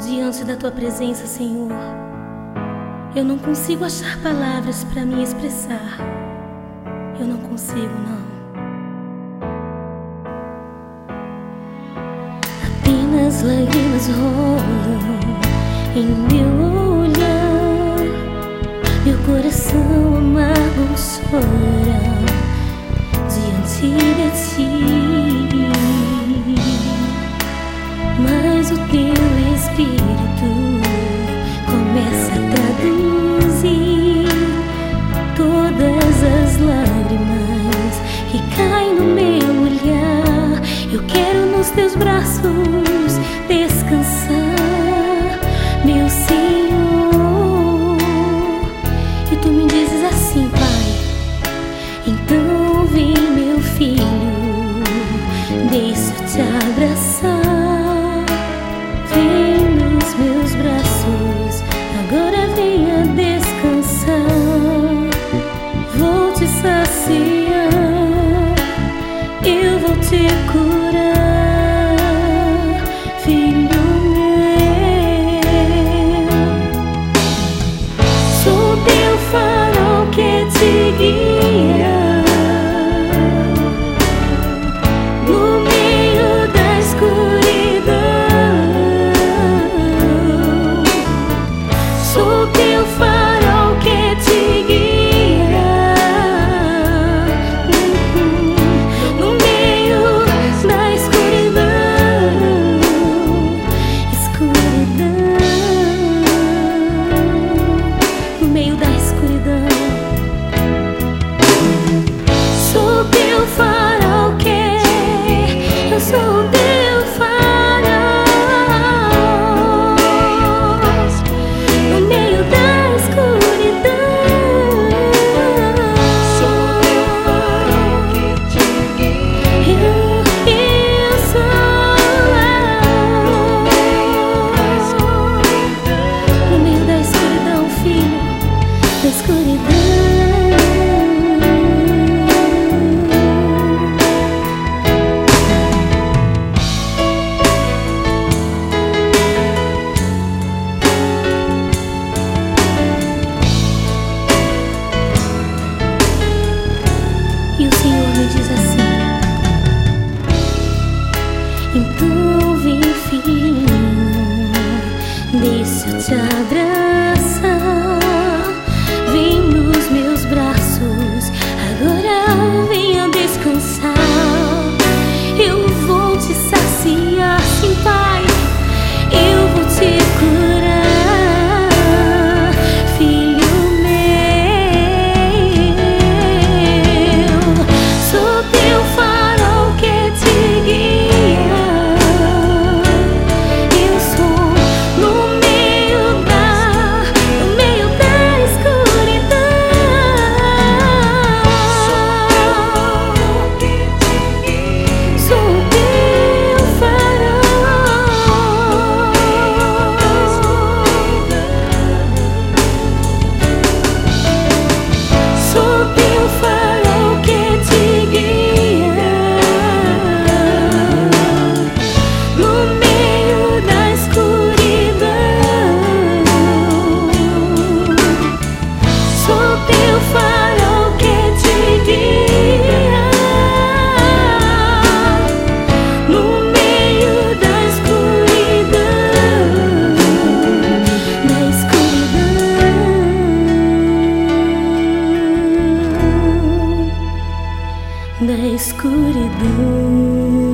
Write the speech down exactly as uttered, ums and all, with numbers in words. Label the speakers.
Speaker 1: diante da tua presença, Senhor. Eu não consigo achar palavras para me expressar. Eu não consigo, não. Apenas lágrimas rolam em meu olhar. Meu coração amargo chora diante de ti. Mas o teu Espírito começa a traduzir todas as lágrimas que caem no meu olhar. Eu quero nos teus braços descansar, meu Senhor. E tu me dizes assim, Pai: então vem, meu filho, deixa eu te abraçar. Vem nos meus braços, agora venha descansar. Vou te saciar, eu vou te curar, filho meu. Sou teu farol que te guia no meio da escuridão. Sou teu farol que te guia no meio da escuridão. Escuridão, no meio da escuridão. Sou teu farol que eu sou teu farol no meio da escuridão. Sou teu farol que te guia. Eu, eu sou no meio da escuridão, filho, da escuridão. E o Senhor me diz assim: então vem, filhinho, deixa eu te abraçar. Vem nos meus braços, agora venha descansar. Eu vou te saciar, sim, Pai, eu vou te curar, filho meu. Sou teu farol que te guia. Eu sou no meio da, no meio da escuridão. Sou teu farol. Sou teu farol que te guia no meio da escuridão. Sou teu farol que te guia no meio da escuridão, da escuridão, da escuridão.